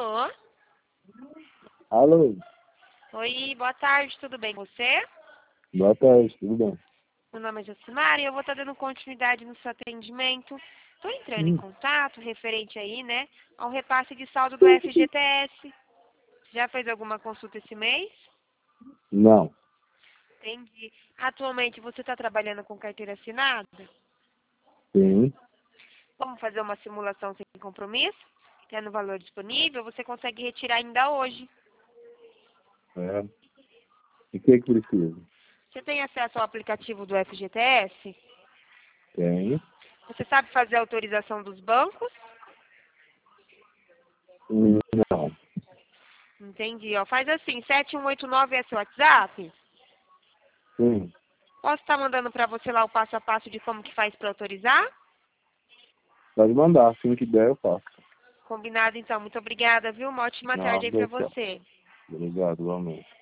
Alô? Alô, Oi, boa tarde, tudo bem com você? boa tarde, tudo bem? Meu nome é Jacimara e eu vou estar dando continuidade no seu atendimento. Estou entrando em Hum. contato referente aí, né, ao repasse de saldo do FGTS. Já fez alguma consulta esse mês? Não, Entendi. Atualmente você está trabalhando com carteira assinada? sim, Vamos fazer uma simulação sem compromisso? Tendo o valor disponível, você consegue retirar ainda hoje. é. E o que precisa? Você tem acesso ao aplicativo do FGTS? Tem. Você sabe fazer a autorização dos bancos? Não, Entendi. Ó, faz assim, 7189 é seu WhatsApp? sim, Posso estar mandando para você lá o passo a passo de como que faz para autorizar? pode mandar, assim que der eu faço. Combinado, então. Muito obrigada, viu? Uma ótima tarde aí Nada, para tchau. você. Obrigado, igualmente.